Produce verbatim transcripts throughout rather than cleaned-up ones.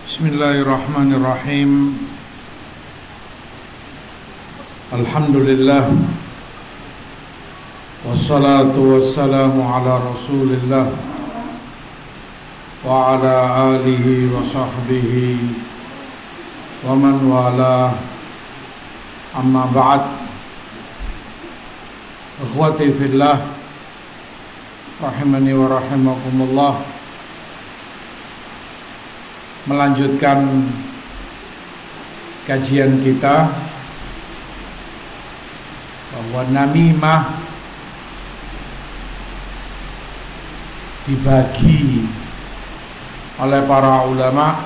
Bismillahirrahmanirrahim. Alhamdulillah. Wassalatu wassalamu ala Rasulillah wa ala alihi wa sahbihi wa man wala. Amma ba'd. Ikhwati fillah, rahimani wa rahimakumullah. Melanjutkan kajian kita bahwa namimah dibagi oleh para ulama.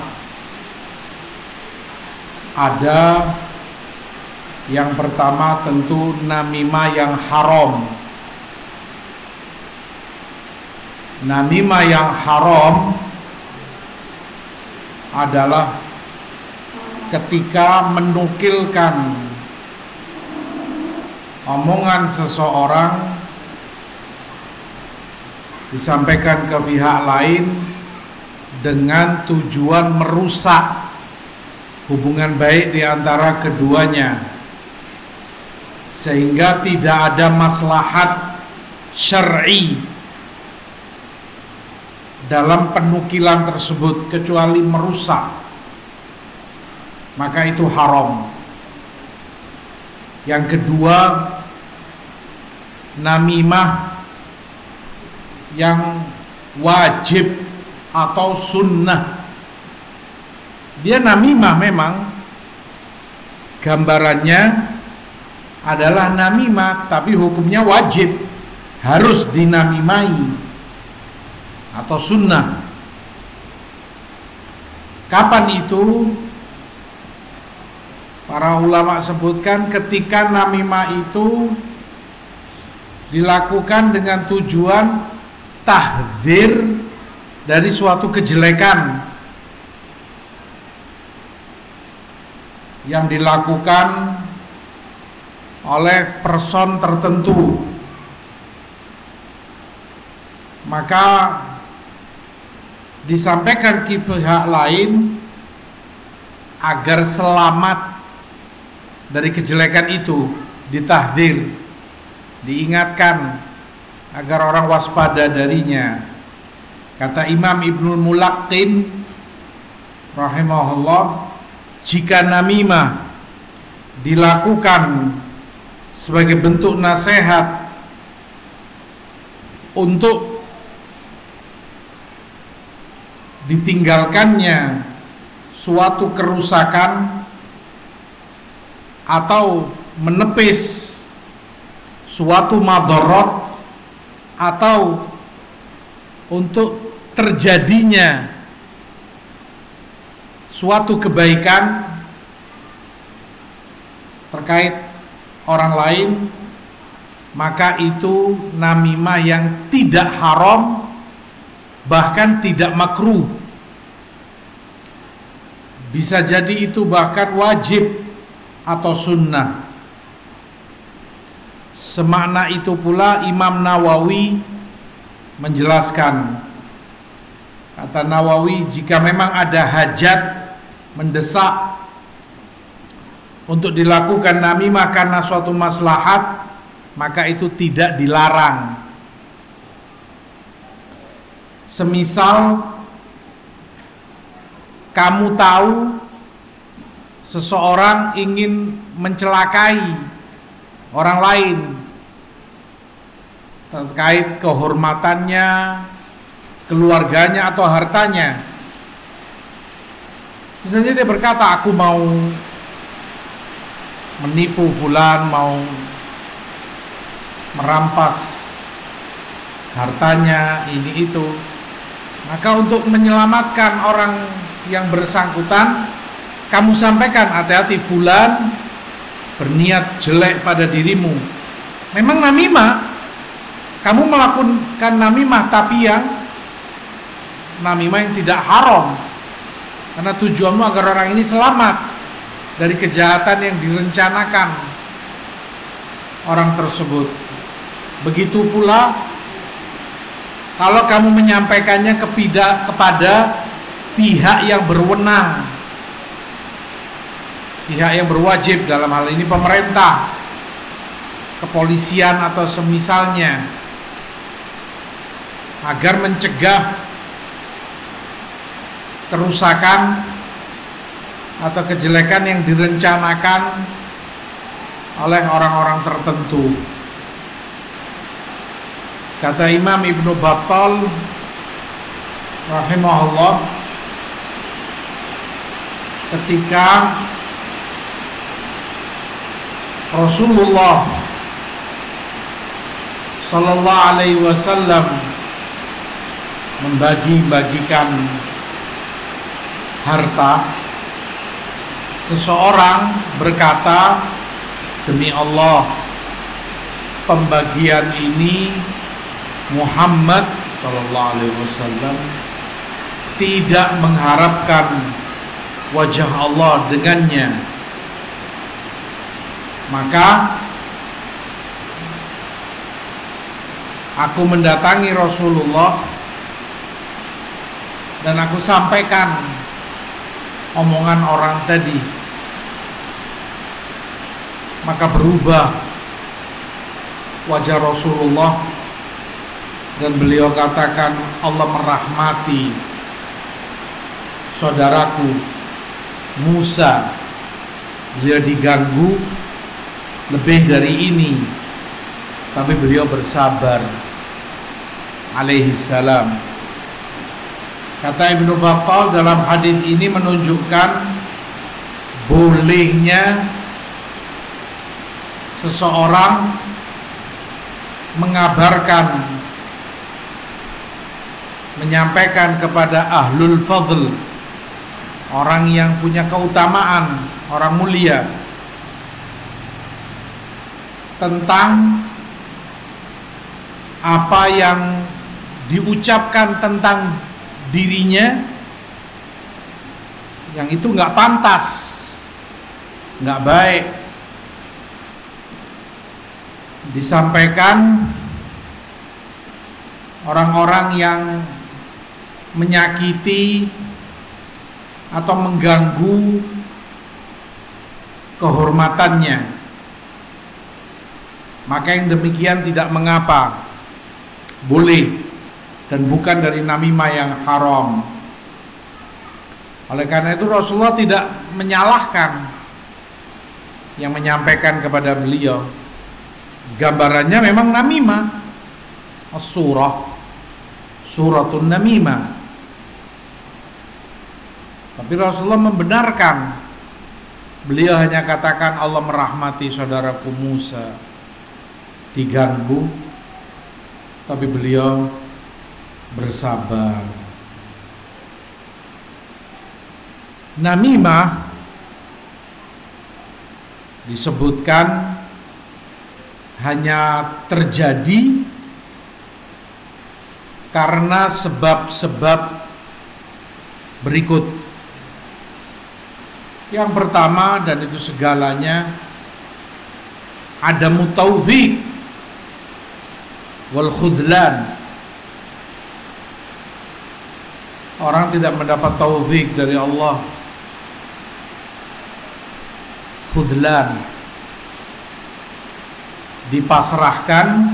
Ada yang pertama tentu namimah yang haram. Namimah yang haram adalah ketika menukilkan omongan seseorang disampaikan ke pihak lain dengan tujuan merusak hubungan baik di antara keduanya, sehingga tidak ada maslahat syar'i dalam penukilan tersebut kecuali merusak, maka itu haram. Yang kedua, namimah yang wajib atau sunnah. Dia namimah memang gambarannya adalah namimah, tapi hukumnya wajib, harus dinamimai atau sunnah. Kapan itu? Para ulama sebutkan ketika namimah itu dilakukan dengan tujuan tahdzir dari suatu kejelekan yang dilakukan oleh person tertentu, maka disampaikan ke pihak lain agar selamat dari kejelekan itu, ditahdzir, diingatkan agar orang waspada darinya. Kata Imam Ibnul Mulaqqin rahimahullah, jika namimah dilakukan sebagai bentuk nasihat untuk ditinggalkannya suatu kerusakan atau menepis suatu madharat atau untuk terjadinya suatu kebaikan terkait orang lain, maka itu namimah yang tidak haram, bahkan tidak makruh. Bisa jadi itu bahkan wajib atau sunnah. Semakna itu pula Imam Nawawi menjelaskan. Kata Nawawi, jika memang ada hajat mendesak untuk dilakukan namimah karena suatu maslahat, maka itu tidak dilarang. Semisal kamu tahu seseorang ingin mencelakai orang lain terkait kehormatannya, keluarganya atau hartanya. Misalnya dia berkata, aku mau menipu fulan, mau merampas hartanya, ini itu. Maka untuk menyelamatkan orang yang bersangkutan, kamu sampaikan, hati-hati fulan berniat jelek pada dirimu. Memang namimah, kamu melakukan namimah, tapi yang namimah yang tidak haram, karena tujuanmu agar orang ini selamat dari kejahatan yang direncanakan orang tersebut. Begitu pula kalau kamu menyampaikannya kepada, kepada pihak yang berwenang, pihak yang berwajib, dalam hal ini pemerintah, kepolisian atau semisalnya, agar mencegah kerusakan atau kejelekan yang direncanakan oleh orang-orang tertentu. Kata Imam Ibnu Battal rahimahullah, ketika Rasulullah sallallahu alaihi wasallam membagi-bagikan harta, seseorang berkata, demi Allah, pembagian ini Muhammad sallallahu alaihi wasallam tidak mengharapkan wajah Allah dengannya. Maka aku mendatangi Rasulullah dan aku sampaikan omongan orang tadi. Maka berubah wajah Rasulullah dan beliau katakan, Allah merahmati saudaraku Musa, beliau diganggu lebih dari ini, tapi beliau bersabar alaihi salam. Kata Ibnu Battal, dalam hadis ini menunjukkan bolehnya seseorang mengabarkan, menyampaikan kepada ahlul fadl, orang yang punya keutamaan, orang mulia, tentang apa yang diucapkan tentang dirinya yang itu nggak pantas, nggak baik, disampaikan orang-orang yang menyakiti atau mengganggu kehormatannya, maka yang demikian tidak mengapa, boleh, dan bukan dari namimah yang haram. Oleh karena itu Rasulullah tidak menyalahkan yang menyampaikan kepada beliau. Gambarannya memang namimah, as-surah, suratun namimah. Tapi Rasulullah membenarkan. Beliau hanya katakan, Allah merahmati saudaraku Musa, diganggu, tapi beliau bersabar. Namimah disebutkan hanya terjadi karena sebab-sebab berikut. Yang pertama, dan itu segalanya, adamu taufiq wal khudlan. Orang tidak mendapat taufik dari Allah, khudlan, dipasrahkan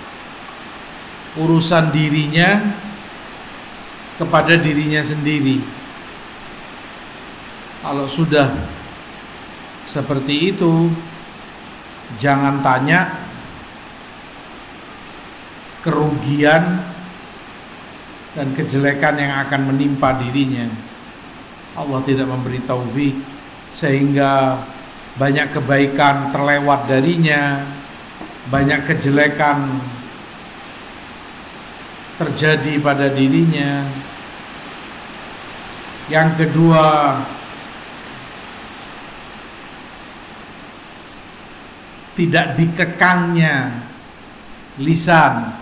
urusan dirinya kepada dirinya sendiri. Kalau sudah seperti itu, jangan tanya kerugian dan kejelekan yang akan menimpa dirinya. Allah tidak memberi taufik sehingga banyak kebaikan terlewat darinya, banyak kejelekan terjadi pada dirinya. Yang kedua, tidak dikekangnya lisan,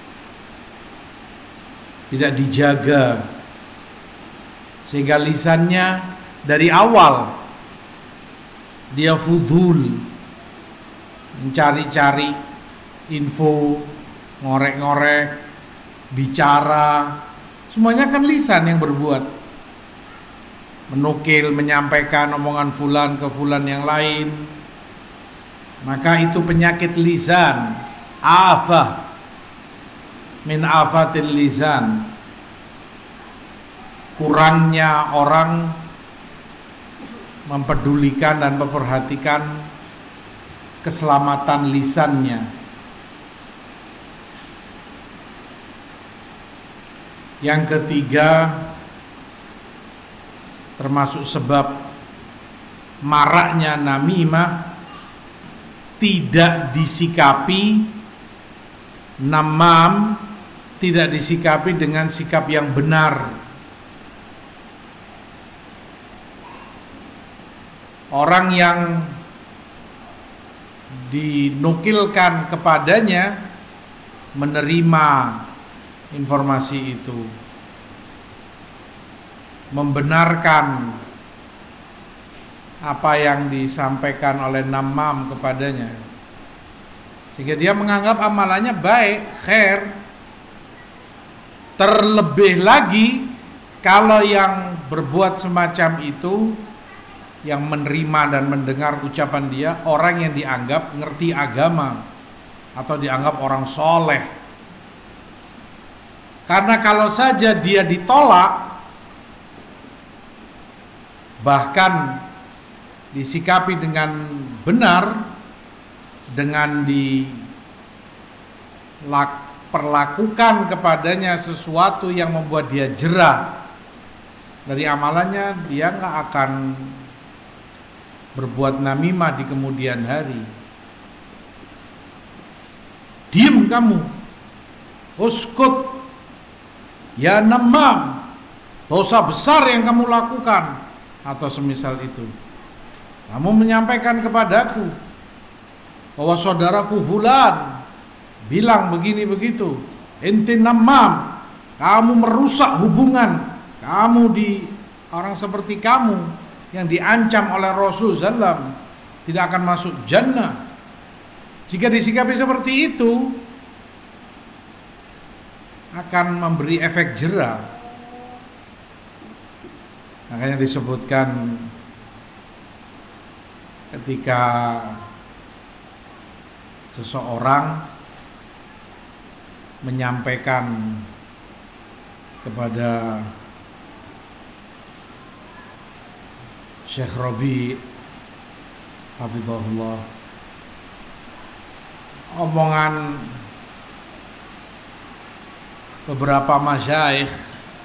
tidak dijaga, sehingga lisannya dari awal dia fudul, mencari-cari info, ngorek-ngorek, bicara, semuanya kan lisan yang berbuat. menukil, menyampaikan omongan fulan ke fulan yang lain, maka itu penyakit lisan, afah min afatil lisan. Kurangnya orang mempedulikan dan memperhatikan keselamatan lisannya. Yang ketiga, termasuk sebab maraknya namimah, tidak disikapi namam, tidak disikapi dengan sikap yang benar. Orang yang dinukilkan kepadanya menerima informasi itu, membenarkan apa yang disampaikan oleh namam kepadanya, sehingga dia menganggap amalannya baik, khair. Terlebih lagi kalau yang berbuat semacam itu, yang menerima dan mendengar ucapan dia, orang yang dianggap ngerti agama atau dianggap orang soleh. Karena kalau saja dia ditolak, bahkan disikapi dengan benar, dengan diperlakukan kepadanya sesuatu yang membuat dia jerah dari amalannya, dia nggak akan berbuat namimah di kemudian hari. Diam kamu, uskut ya namam, dosa besar yang kamu lakukan, atau semisal itu. Kamu menyampaikan kepadaku bahwa saudaraku fulan bilang begini begitu, ente namam, kamu merusak hubungan, kamu di orang seperti kamu yang diancam oleh Rasul sallallahu alaihi wasallam tidak akan masuk jannah. Jika disikapi seperti itu, akan memberi efek jera. Makanya disebutkan ketika seseorang menyampaikan kepada Syekh Rabi hafizahullah omongan beberapa masyayikh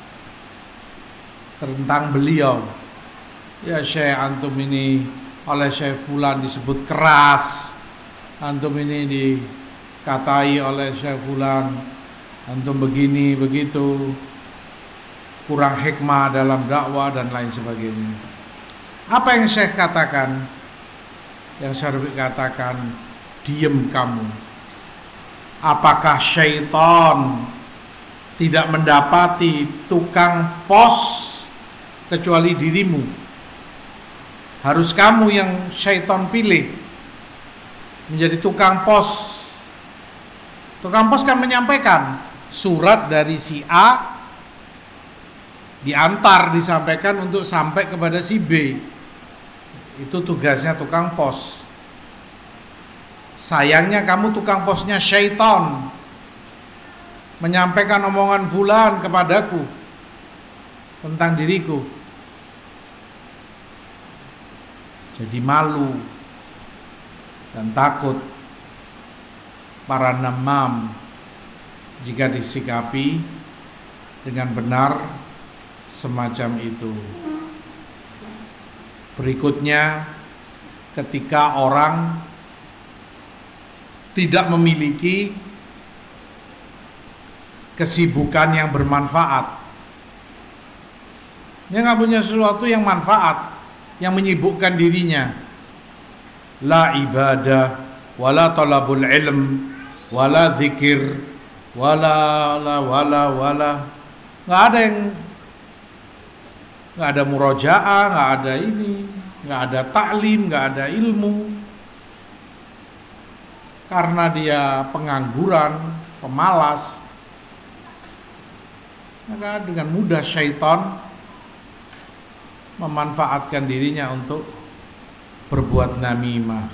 tentang beliau. Ya Syekh, antum ini oleh Syekh fulan disebut keras, antum ini dikatai oleh Syekh fulan antum begini begitu, kurang hikmah dalam dakwah dan lain sebagainya. Apa yang Syekh katakan? Yang Syarbi katakan, diam kamu. Apakah syaitan tidak mendapati tukang pos kecuali dirimu? Harus kamu yang syaitan pilih menjadi tukang pos. Tukang pos kan menyampaikan surat dari si A diantar, disampaikan untuk sampai kepada si B. Itu tugasnya tukang pos. Sayangnya kamu tukang posnya syaitan, menyampaikan omongan fulan kepadaku tentang diriku. Jadi malu dan takut para namam jika disikapi dengan benar semacam itu. Berikutnya, ketika orang tidak memiliki kesibukan yang bermanfaat, dia nggak punya sesuatu yang manfaat, yang menyibukkan dirinya. La ibadah, wala talabul ilm, wala zikir, wala wala wala wala. Nggak ada yang, nggak ada murojaah, nggak ada ini, nggak ada taklim, nggak ada ilmu, karena dia pengangguran, pemalas. Maka dengan mudah syaitan memanfaatkan dirinya untuk berbuat namimah.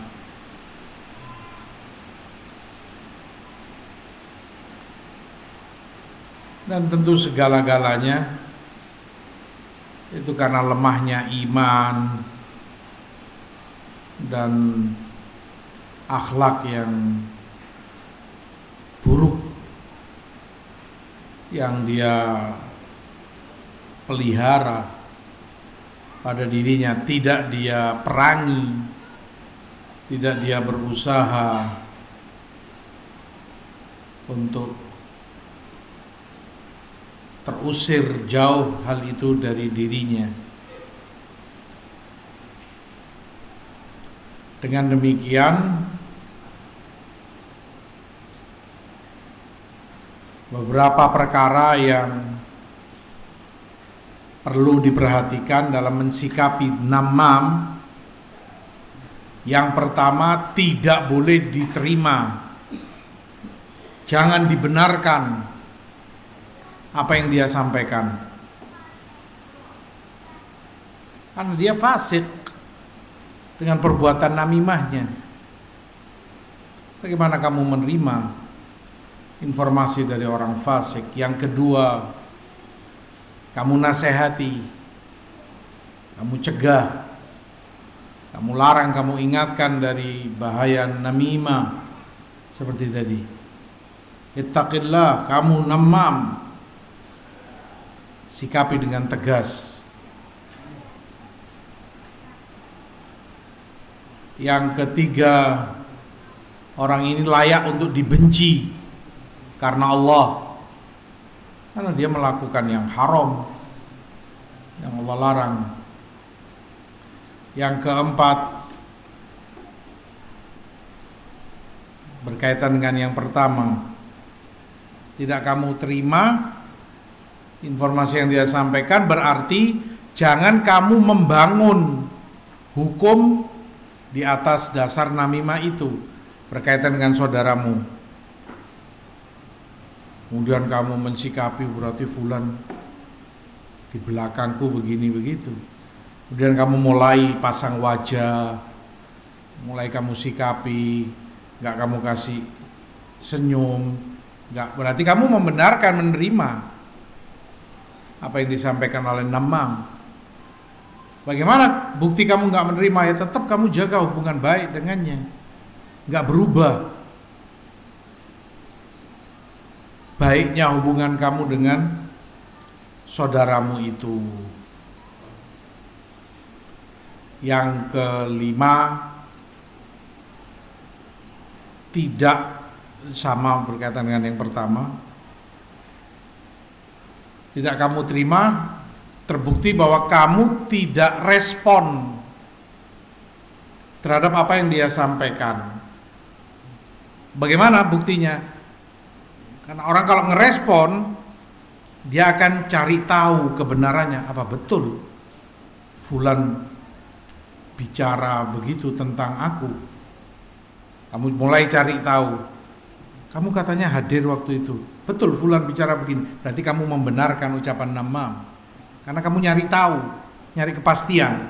Dan tentu segala-galanya itu karena lemahnya iman dan akhlak yang buruk yang dia pelihara pada dirinya, tidak dia perangi, tidak dia berusaha untuk terusir jauh hal itu dari dirinya. Dengan demikian, beberapa perkara yang perlu diperhatikan dalam mensikapi namam. Yang pertama, tidak boleh diterima, jangan dibenarkan apa yang dia sampaikan, karena dia fasik dengan perbuatan namimahnya. Bagaimana kamu menerima informasi dari orang fasik? Yang kedua, kamu nasihati, kamu cegah, kamu larang, kamu ingatkan dari bahaya namimah. Seperti tadi, ittaqillah, kamu namam, sikapi dengan tegas. Yang ketiga, orang ini layak untuk dibenci karena Allah, karena dia melakukan yang haram, yang Allah larang. Yang keempat, berkaitan dengan yang pertama, tidak kamu terima informasi yang dia sampaikan, berarti jangan kamu membangun hukum di atas dasar namimah itu berkaitan dengan saudaramu. Kemudian kamu mensikapi, berarti fulan di belakangku begini begitu. Kemudian kamu mulai pasang wajah, mulai kamu sikapi, nggak kamu kasih senyum, nggak, berarti kamu membenarkan, menerima apa yang disampaikan oleh namam. Bagaimana bukti kamu nggak menerima? Ya tetap kamu jaga hubungan baik dengannya, nggak berubah baiknya hubungan kamu dengan saudaramu itu. Yang kelima, tidak sama berkaitan dengan yang pertama, tidak kamu terima, terbukti bahwa kamu tidak respon terhadap apa yang dia sampaikan. Bagaimana buktinya? Karena orang kalau ngerespon, dia akan cari tahu kebenarannya. Apa betul fulan bicara begitu tentang aku? Kamu mulai cari tahu. Kamu katanya hadir waktu itu, betul fulan bicara begini, berarti kamu membenarkan ucapan namam. Karena kamu nyari tahu, nyari kepastian.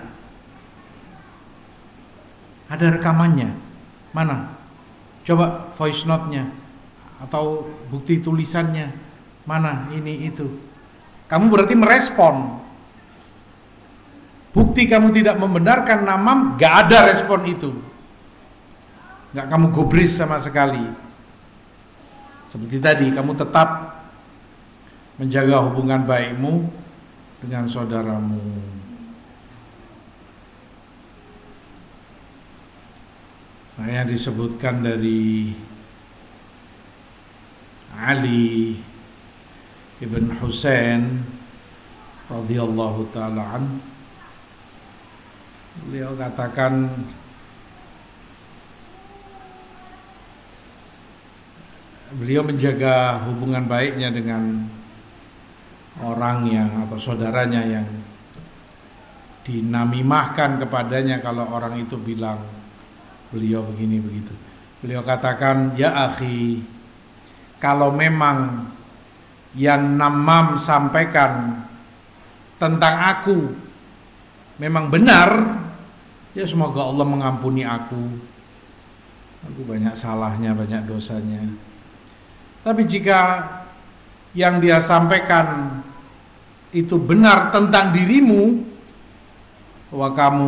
Ada rekamannya, mana? Coba voice note-nya atau bukti tulisannya, mana? Ini itu. Kamu berarti merespon. Bukti kamu tidak membenarkan namam, gak ada respon itu. Gak kamu gubris sama sekali. Seperti tadi, kamu tetap menjaga hubungan baikmu dengan saudaramu. Nah, yang disebutkan dari Ali ibn Husain radhiyallahu ta'ala an, beliau katakan, beliau menjaga hubungan baiknya dengan orang yang atau saudaranya yang dinamimahkan kepadanya. Kalau orang itu bilang beliau begini begitu, beliau katakan, ya akhi, kalau memang yang namam sampaikan tentang aku memang benar, ya semoga Allah mengampuni aku. Aku banyak salahnya, banyak dosanya. Tapi jika yang dia sampaikan itu benar tentang dirimu, bahwa kamu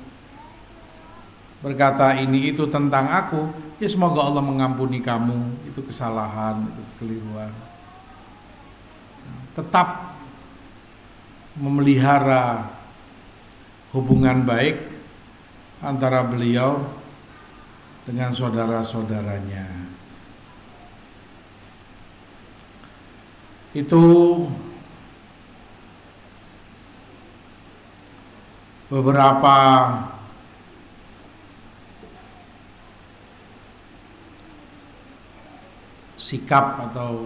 berkata ini itu tentang aku, ya semoga Allah mengampuni kamu. Itu kesalahan, itu kekeliruan. Tetap memelihara hubungan baik antara beliau dengan saudara-saudaranya. Itu beberapa sikap atau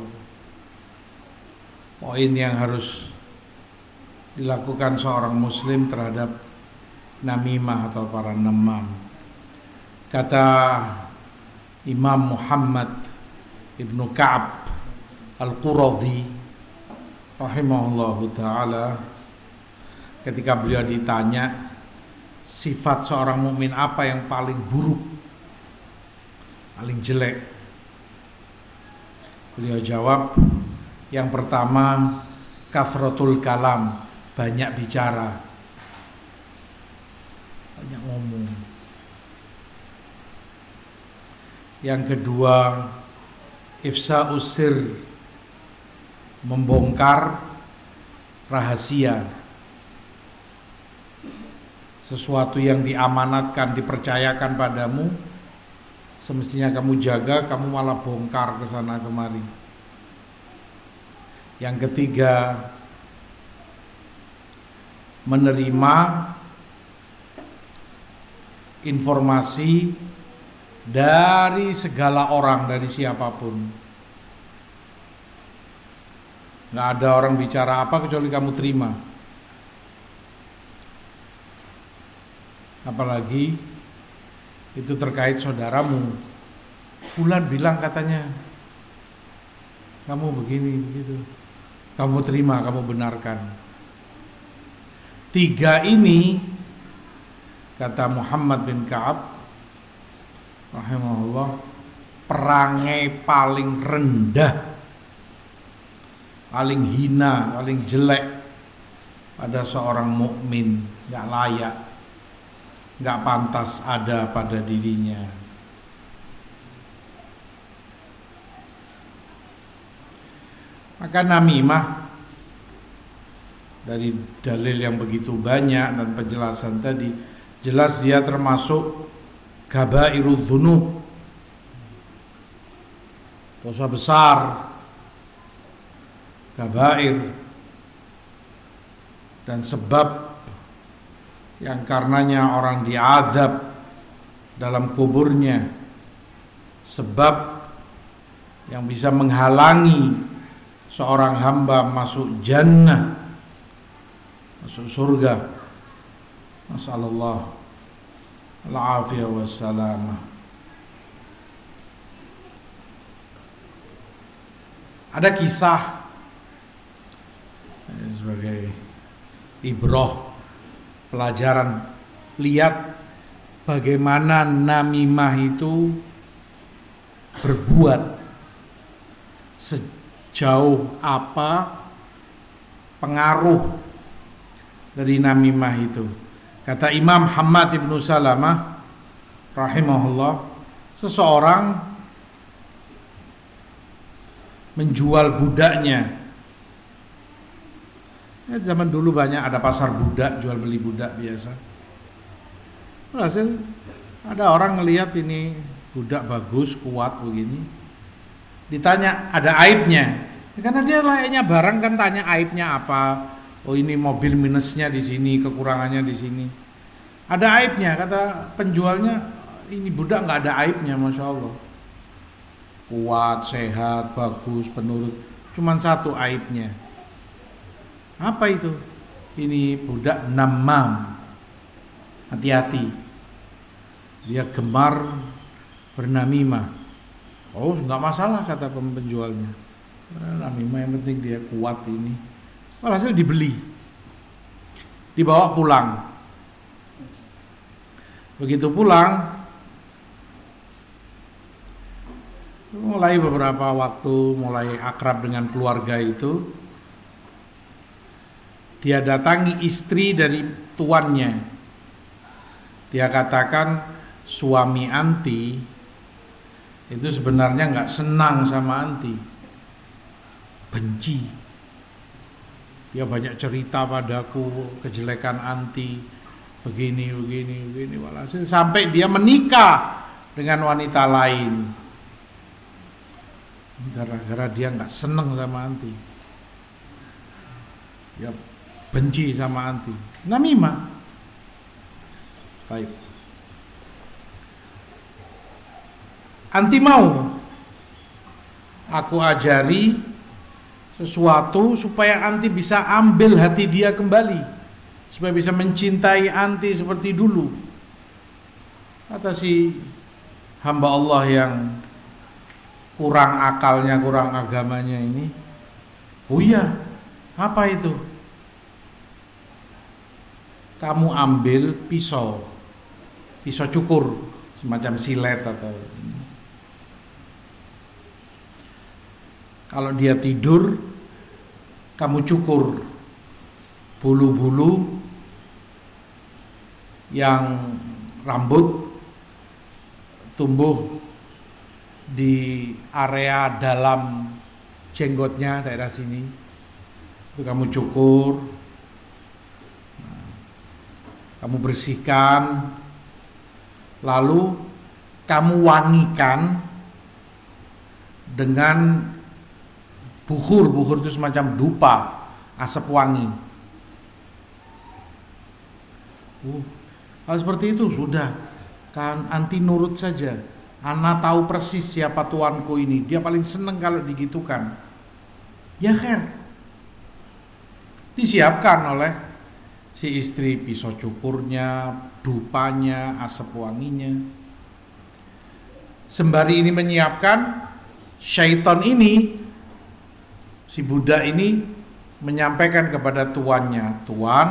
poin yang harus dilakukan seorang muslim terhadap namimah atau para namam. Kata Imam Muhammad Ibnu Ka'ab Al-Quradhi rahimahullahu ta'ala, ketika beliau ditanya sifat seorang mukmin apa yang paling buruk, paling jelek, beliau jawab, yang pertama kathratul kalam, banyak bicara, banyak ngomong. Yang kedua ifsa'us sir, membongkar rahasia, sesuatu yang diamanatkan, dipercayakan padamu, semestinya kamu jaga, kamu malah bongkar ke sana kemari. Yang ketiga menerima informasi dari segala orang, dari siapapun. Gak ada orang bicara apa kecuali kamu terima. Apalagi itu terkait saudaramu. Fulan bilang katanya kamu begini begitu, kamu terima, kamu benarkan. Tiga ini, kata Muhammad bin Ka'ab rahimahullah, perangai paling rendah, paling hina, paling jelek pada seorang mukmin, gak layak, gak pantas ada pada dirinya. Maka namimah, dari dalil yang begitu banyak dan penjelasan tadi, jelas dia termasuk kabairudz dzunub, dosa besar, kabair, dan sebab yang karenanya orang diazab dalam kuburnya, sebab yang bisa menghalangi seorang hamba masuk jannah, masuk surga. Nasallallahu al-afiyah wassalamah. Ada kisah sebagai ibrah, pelajaran, lihat bagaimana namimah itu berbuat, sejauh apa pengaruh dari namimah itu. Kata Imam Hammad ibnu Salamah rahimahullah, seseorang menjual budaknya. Ya, zaman dulu banyak ada pasar budak, jual beli budak biasa. Hasil ada orang ngelihat ini budak bagus, kuat begini. Ditanya ada aibnya. Ya, karena dia layaknya barang kan, tanya aibnya apa. Oh ini mobil minusnya di sini, kekurangannya di sini. Ada aibnya, kata penjualnya, ini budak nggak ada aibnya, masya Allah. Kuat, sehat, bagus, penurut. Cuman satu aibnya. Apa itu? Ini budak namam. Hati-hati. Dia gemar bernamimah. Oh nggak masalah, kata penjualnya. Namimah yang penting dia kuat ini. Walhasil dibeli, dibawa pulang. Begitu pulang, mulai beberapa waktu, mulai akrab dengan keluarga itu, dia datangi istri dari tuannya. Dia katakan suami anti itu sebenarnya nggak senang sama anti, benci. Dia banyak cerita padaku kejelekan anti, begini, begini, begini. Walhasil sampai dia menikah dengan wanita lain. Gara-gara dia nggak senang sama anti, dia benci sama anti. Namimah. Baik. Anti mau aku ajari sesuatu supaya anti bisa ambil hati dia kembali, supaya bisa mencintai anti seperti dulu. Kata si hamba Allah yang kurang akalnya, kurang agamanya ini, oh iya, apa itu? Kamu ambil pisau, pisau cukur, semacam silet atau ini. Kalau dia tidur, kamu cukur bulu-bulu yang rambut tumbuh di area dalam jenggotnya, daerah sini. Itu kamu cukur, kamu bersihkan, lalu kamu wangikan dengan bukhur. Bukhur itu semacam dupa, asap wangi. Uh, kalau seperti itu sudah, kan anti nurut saja. Ana tahu persis siapa tuanku ini, dia paling seneng kalau digitukan. Ya khair. Disiapkan oleh si istri pisau cukurnya, dupanya, asap wanginya. Sembari ini menyiapkan, syaitan ini, si budak ini menyampaikan kepada tuannya, tuan,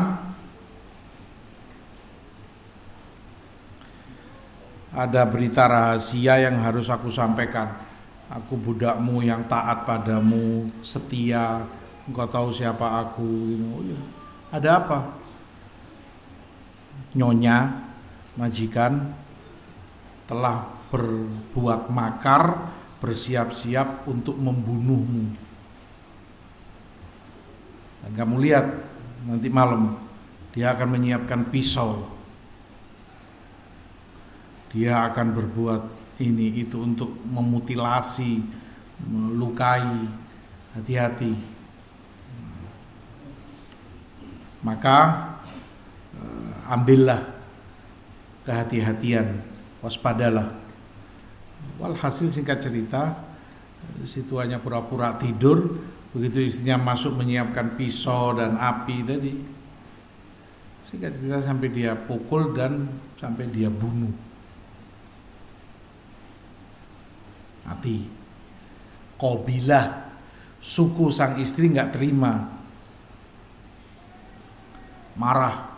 ada berita rahasia yang harus aku sampaikan. Aku budakmu yang taat padamu, setia, engkau tahu siapa aku. Oh ya, ada apa? Nyonya, majikan, telah berbuat makar, bersiap-siap untuk membunuhmu. Dan kamu lihat, nanti malam dia akan menyiapkan pisau. Dia akan berbuat ini itu untuk memutilasi, melukai. Hati-hati. Maka eh, ambillah kehati-hatian, waspadalah. Walhasil singkat cerita, si tuannya pura-pura tidur, begitu istrinya masuk menyiapkan pisau dan api tadi. Singkat cerita sampai dia pukul dan sampai dia bunuh. Mati. Qabilah, suku sang istri nggak terima, marah,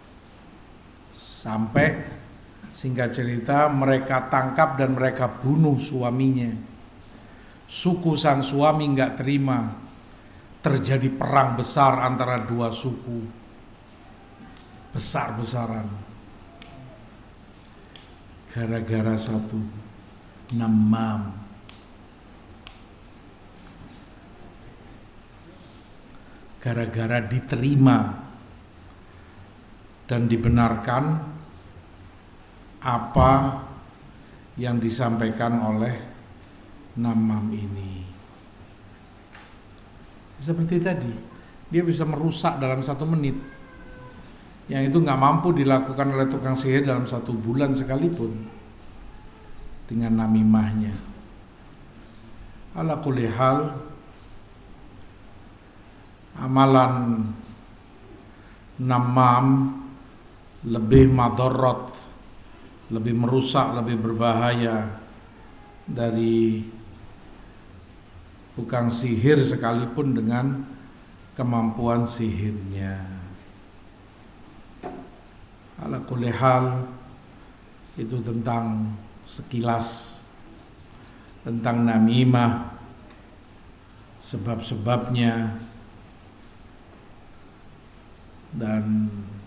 sampai singkat cerita mereka tangkap dan mereka bunuh suaminya. Suku sang suami nggak terima, terjadi perang besar antara dua suku, besar-besaran, gara-gara satu namam. Gara-gara diterima dan dibenarkan apa yang disampaikan oleh namam ini. Seperti tadi, dia bisa merusak dalam satu menit, yang itu nggak mampu dilakukan oleh tukang sihir dalam satu bulan sekalipun dengan namimahnya. Ala kulli hal, amalan namam lebih madorot, lebih merusak, lebih berbahaya dari tukang sihir sekalipun dengan kemampuan sihirnya. Ala kulli hal, itu tentang sekilas tentang namimah, sebab-sebabnya, dan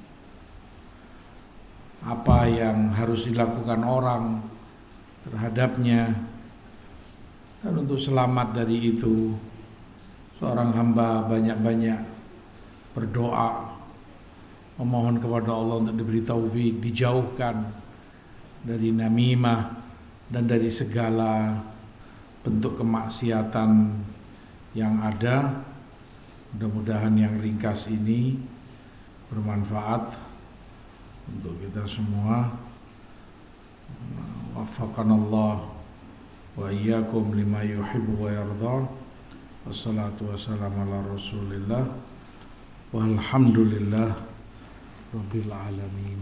apa yang harus dilakukan orang terhadapnya. Dan untuk selamat dari itu, seorang hamba banyak-banyak berdoa, memohon kepada Allah untuk diberi taufik, dijauhkan dari namimah dan dari segala bentuk kemaksiatan yang ada. Mudah-mudahan yang ringkas ini bermanfaat untuk kita semua. Waffaqanallah wa iyyakum lima yuhibbu wa yarda. Wassalatu wassalamu ala Rasulillah walhamdulillah rabbil alamin.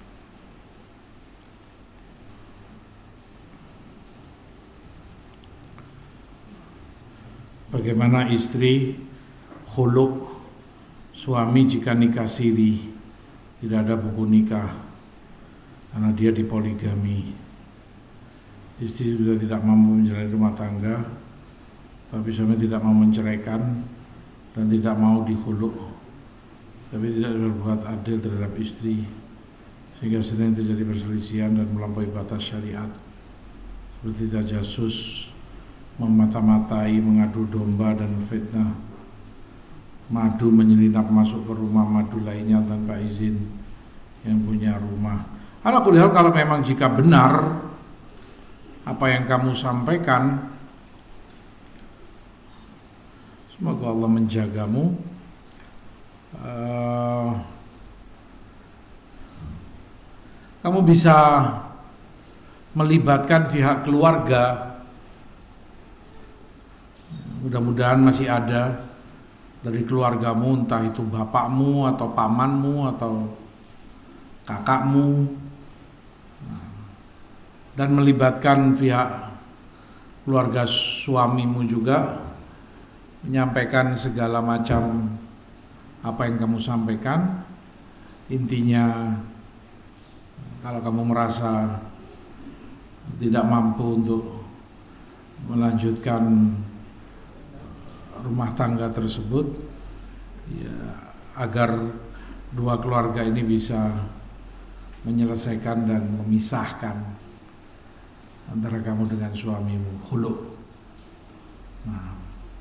Bagaimana istri khulu' suami jika nikah siri, tidak ada buku nikah karena dia dipoligami. Istri sudah tidak mampu menjalani rumah tangga, tapi suami tidak mau menceraikan dan tidak mau dikhulu', tapi tidak berbuat adil terhadap istri, sehingga sering terjadi perselisihan dan melampaui batas syariat, seperti tajasus, memata-matai, mengadu domba, dan fitnah. Madu menyelinap masuk ke rumah madu lainnya tanpa izin yang punya rumah. Ala kulli hal, kalau memang jika benar apa yang kamu sampaikan, semoga Allah menjagamu. Uh, kamu bisa melibatkan pihak keluarga. Mudah-mudahan masih ada dari keluargamu, entah itu bapakmu atau pamanmu atau kakakmu, dan melibatkan pihak keluarga suamimu juga, menyampaikan segala macam apa yang kamu sampaikan. Intinya, kalau kamu merasa tidak mampu untuk melanjutkan rumah tangga tersebut, ya, agar dua keluarga ini bisa menyelesaikan dan memisahkan antara kamu dengan suamimu, khulu'. Nah,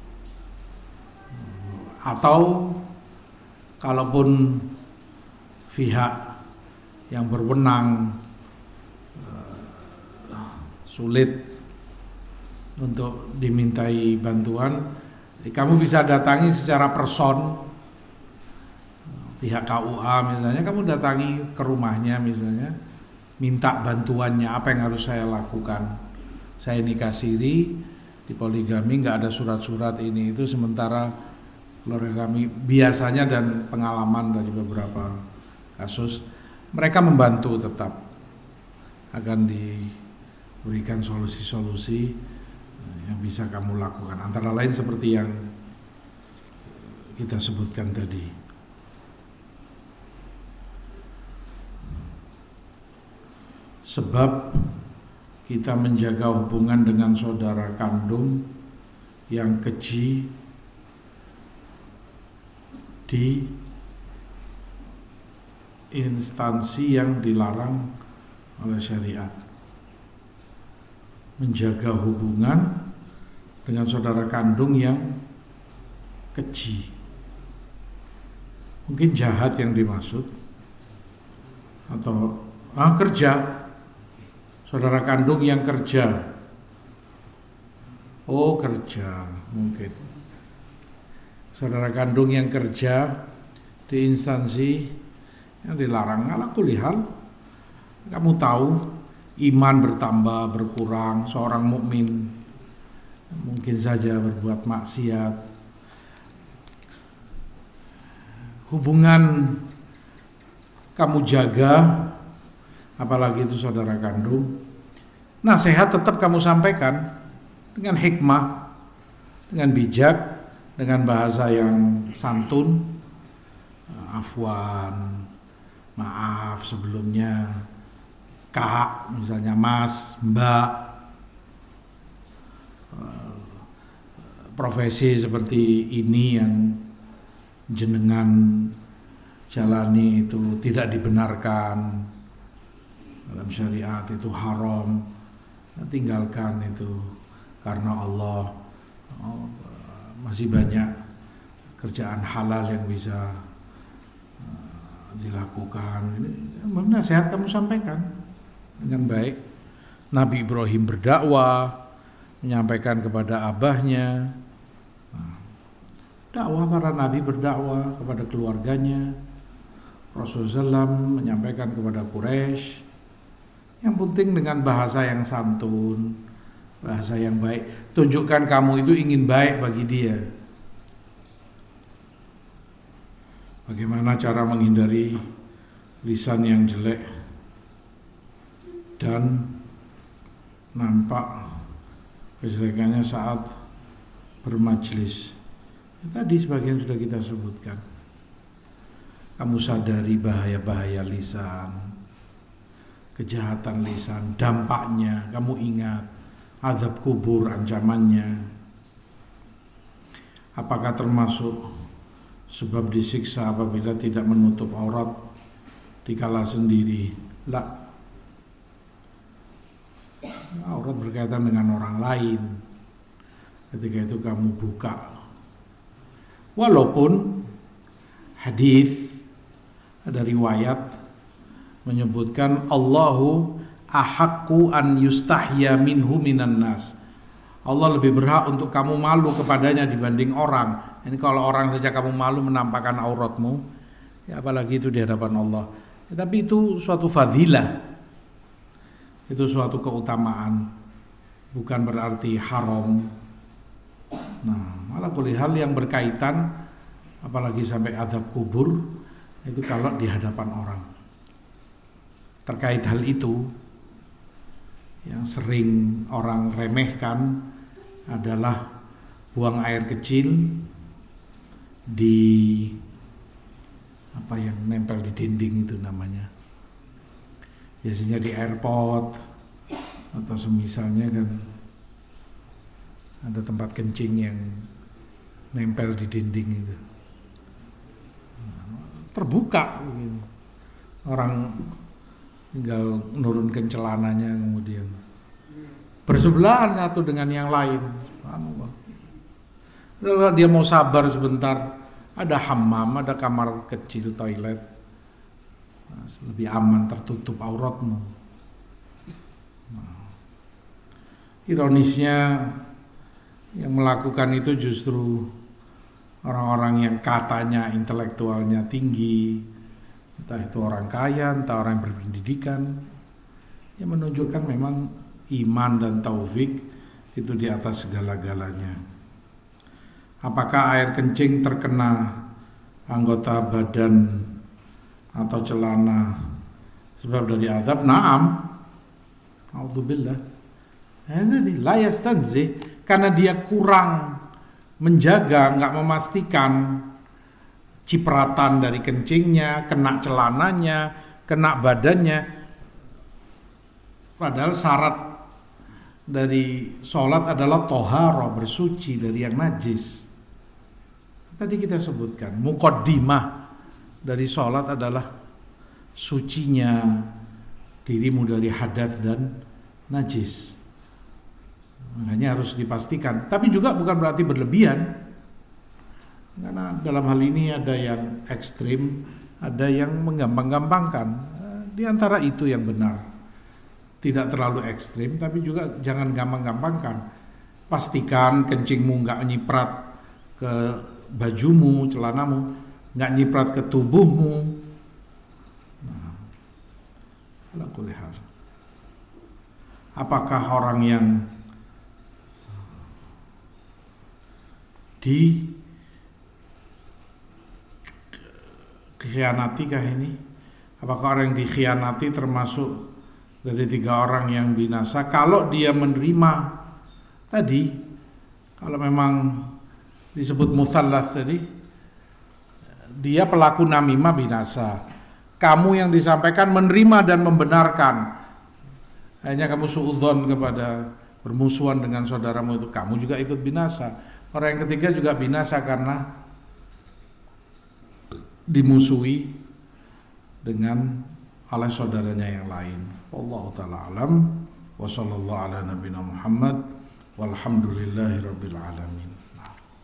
atau kalaupun pihak yang berwenang uh, sulit untuk dimintai bantuan, kamu bisa datangi secara person, pihak K U A misalnya, kamu datangi ke rumahnya misalnya, minta bantuannya, apa yang harus saya lakukan. Saya nikah siri, dipoligami, nggak ada surat-surat ini itu, sementara keluarga kami biasanya, dan pengalaman dari beberapa kasus, mereka membantu tetap, akan diberikan solusi-solusi yang bisa kamu lakukan, antara lain seperti yang kita sebutkan tadi. Sebab kita menjaga hubungan dengan saudara kandung yang keji di instansi yang dilarang oleh syariat. Menjaga hubungan dengan saudara kandung yang keji, mungkin jahat yang dimaksud, atau ah, kerja, saudara kandung yang kerja, oh kerja, mungkin saudara kandung yang kerja di instansi yang dilarang. Ala kulli hal, kamu tahu iman bertambah berkurang, seorang mukmin mungkin saja berbuat maksiat. Hubungan kamu jaga, apalagi itu saudara kandung. Nasihat tetap kamu sampaikan dengan hikmah, dengan bijak, dengan bahasa yang santun, afwan, maaf sebelumnya, Kak, misalnya Mas, Mbak, profesi seperti ini yang jenengan jalani itu tidak dibenarkan dalam syariat, itu haram, tinggalkan itu karena Allah. Oh, masih banyak kerjaan halal yang bisa uh, dilakukan. Ini nasihat kamu sampaikan dengan baik. Nabi Ibrahim berdakwah, menyampaikan kepada abahnya. Nah, dakwah para nabi berdakwah kepada keluarganya. Rasulullah shallallahu alaihi wasallam menyampaikan kepada Quraisy. Yang penting dengan bahasa yang santun, bahasa yang baik. Tunjukkan kamu itu ingin baik bagi dia. Bagaimana cara menghindari lisan yang jelek dan nampak kejelekannya saat bermajlis. Tadi sebagian sudah kita sebutkan. Kamu sadari bahaya-bahaya lisan, kejahatan lisan, dampaknya, kamu ingat azab kubur, ancamannya. Apakah termasuk sebab disiksa apabila tidak menutup aurat dikala sendiri? La. Aurat berkaitan dengan orang lain. Ketika itu kamu buka. Walaupun hadis ada riwayat menyebutkan Allahu ahaqqu an yustahya minhu minan nas. Allah lebih berhak untuk kamu malu kepadanya dibanding orang. Ini kalau orang saja kamu malu menampakkan auratmu, ya apalagi itu di hadapan Allah. Ya, tapi itu suatu fadilah. Itu suatu keutamaan. Bukan berarti haram. Nah, malah kulihal yang berkaitan apalagi sampai azab kubur itu kalau di hadapan orang. Terkait hal itu yang sering orang remehkan adalah buang air kecil di apa yang nempel di dinding itu namanya. Biasanya di airport atau semisalnya kan ada tempat kencing yang nempel di dinding itu. Terbuka gitu. Orang tinggal nurunkan celananya kemudian bersebelahan satu dengan yang lain. Kalau dia mau sabar sebentar, ada hammam, ada kamar kecil toilet, lebih aman, tertutup auratmu. Nah, ironisnya yang melakukan itu justru orang-orang yang katanya intelektualnya tinggi, entah itu orang kaya, entah orang yang berpendidikan, yang menunjukkan memang iman dan taufik itu di atas segala-galanya. Apakah air kencing terkena anggota badan atau celana sebab dari adab? Naam. A'udzubillah. Jadi la yastanzi, karena dia kurang menjaga, enggak memastikan cipratan dari kencingnya, kena celananya, kena badannya. Padahal syarat dari sholat adalah tohara, bersuci dari yang najis. Tadi kita sebutkan, muqaddimah dari sholat adalah sucinya dirimu dari hadas dan najis. Makanya harus dipastikan. Tapi juga bukan berarti berlebihan. Karena dalam hal ini ada yang ekstrim, ada yang menggampang-gampangkan. Di antara itu yang benar. Tidak terlalu ekstrim, tapi juga jangan gampang-gampangkan. Pastikan kencingmu nggak nyiprat ke bajumu, celanamu, nggak nyiprat ke tubuhmu. Nah, ala kulli hal. Apakah orang yang di khianatikah ini? Apakah orang yang dikhianati termasuk dari tiga orang yang binasa? Kalau dia menerima tadi, kalau memang disebut mutsalats tadi, dia pelaku namimah binasa. Kamu yang disampaikan menerima dan membenarkan, Akhirnya kamu suudzon kepada bermusuhan dengan saudaramu itu, kamu juga ikut binasa. Orang yang ketiga juga binasa karena dimusuhi dengan oleh saudaranya yang lain. Wallahu taala alam wa sallallahu ala nabiyina Muhammad walhamdulillahi rabbil alamin.